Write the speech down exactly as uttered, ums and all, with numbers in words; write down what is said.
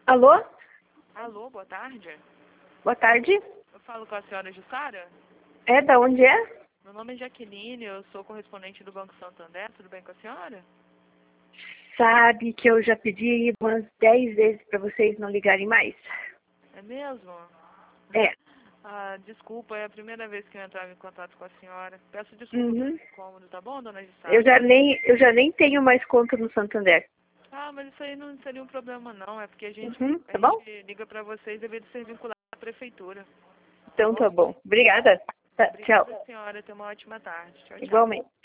Alô? Alô, boa tarde. Boa tarde. Eu falo com a senhora Jussara? É, da onde é? Meu nome é Jaqueline, eu sou correspondente do Banco Santander, tudo bem com a senhora? Sabe que eu já pedi umas dez vezes para vocês não ligarem mais. É mesmo? É. Ah, desculpa, é a primeira vez que eu entrava em contato com a senhora. Peço desculpa Uhum. pelo incômodo, tá bom, dona Jussara? Eu já nem, eu já nem tenho mais conta no Santander. Ah, mas isso aí não seria um problema não, é porque a gente, Uhum. a Tá bom? gente liga pra vocês devido ser vinculado à prefeitura. Tá Então bom? tá bom. Obrigada. Tá, tchau. Obrigada, senhora. Tenha uma ótima tarde. Tchau, tchau. Igualmente.